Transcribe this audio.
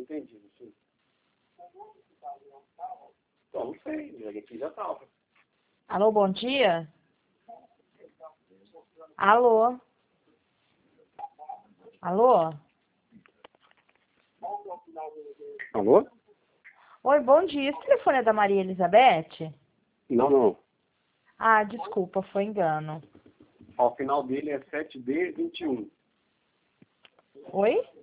não entendi. Assim. Não sei, aqui já estava. Alô, bom dia? Alô? Alô? Alô? Oi, bom dia. Esse telefone é da Maria Elizabeth? Não, não. Ah, desculpa, foi engano. Ao final dele é 7D21. Oi?